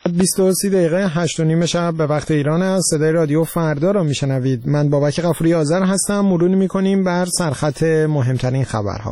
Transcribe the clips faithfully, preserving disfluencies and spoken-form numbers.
بیست و سه دقیقه هشت و نیم شب به وقت ایران است. صدای رادیو فردا را میشنوید. من بابک غفوری آذر هستم. مرور میکنیم بر سرخط مهمترین خبرها.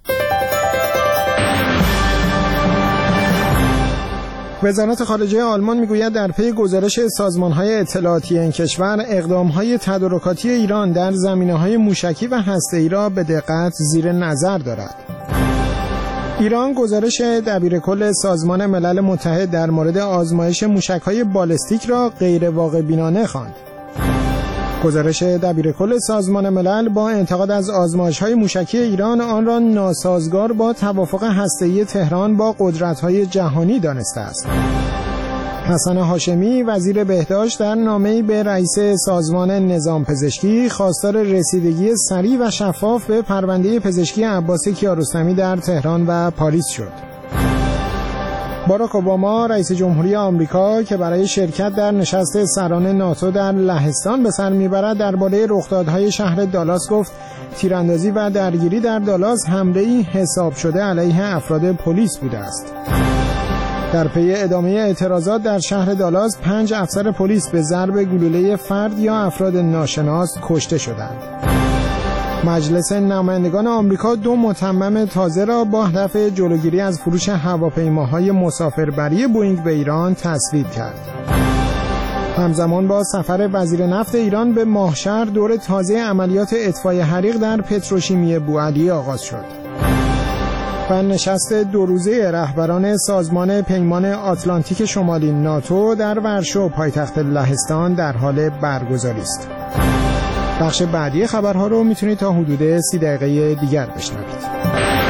وزارت خارجه آلمان میگوید در پی گزارش سازمان‌های اطلاعاتی این کشور اقدام‌های تدارکاتی ایران در زمینه‌های موشکی و هسته‌ای را به دقت زیر نظر دارد. ایران گزارش دبیرکل سازمان ملل متحد در مورد آزمایش موشک‌های بالستیک را غیر واقع بینانه خواند. گزارش دبیرکل سازمان ملل با انتقاد از آزمایش‌های موشکی ایران آن را ناسازگار با توافق هسته‌ای تهران با قدرت‌های جهانی دانسته است. حسن هاشمی وزیر بهداشت در نامه‌ای به رئیس سازمان نظام پزشکی خواستار رسیدگی سریع و شفاف به پرونده پزشکی عباس کیارستمی در تهران و پاریس شد. باراک اوباما رئیس جمهوری آمریکا که برای شرکت در نشست سران ناتو در لهستان به سر میبرد درباره رخدادهای شهر دالاس گفت تیراندازی و درگیری در دالاس حمله‌ای حساب شده علیه افراد پلیس بوده است. در پی ادامه اعتراضات در شهر دالاس پنج افسر پلیس به ضرب گلوله فرد یا افراد ناشناس کشته شدند. مجلس نمایندگان آمریکا دو متمم تازه را با هدف جلوگیری از فروش هواپیماهای مسافربری بوئینگ به ایران تصویب کرد. همزمان با سفر وزیر نفت ایران به ماهشهر دور تازه عملیات اطفای حریق در پتروشیمی بوعلی آغاز شد. و نشست دو روزه رهبران سازمان پیمان آتلانتیک شمالی ناتو در ورشو پایتخت لهستان در حال برگزاری است. بخش بعدی خبرها رو میتونید تا حدود سی دقیقه دیگر بشنوید.